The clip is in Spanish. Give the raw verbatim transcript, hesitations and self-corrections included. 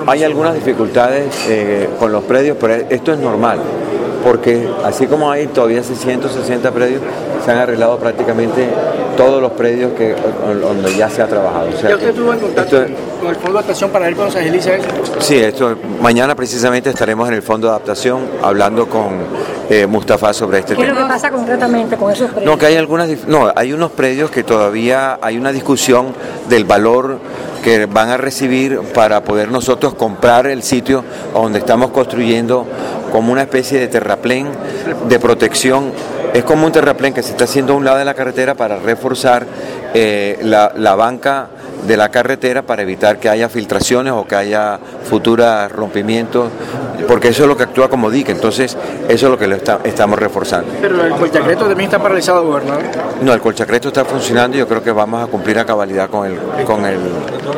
Hay algunas dificultades eh, con los predios, pero esto es normal, porque así como hay todavía seiscientos sesenta predios, se han arreglado prácticamente todos los predios que donde ya se ha trabajado. O sea, ¿Ya usted estuvo en contacto esto, con el Fondo de Adaptación para ver cuándo se agiliza eso? Sí, esto, mañana precisamente estaremos en el Fondo de Adaptación hablando con eh, Mustafa sobre este tema. ¿Qué es lo que pasa concretamente con esos predios? No, que hay algunas, no, hay unos predios que todavía hay una discusión del valor que van a recibir para poder nosotros comprar el sitio donde estamos construyendo como una especie de terraplén de protección. Es como un terraplén que se está haciendo a un lado de la carretera para reforzar eh, la, la banca de la carretera para evitar que haya filtraciones o que haya futuros rompimientos, porque eso es lo que actúa como dique. Entonces eso es lo que lo está, estamos reforzando. Pero el Colchacreto también está paralizado, gobernador. No, el Colchacreto está funcionando y yo creo que vamos a cumplir a cabalidad con el, con el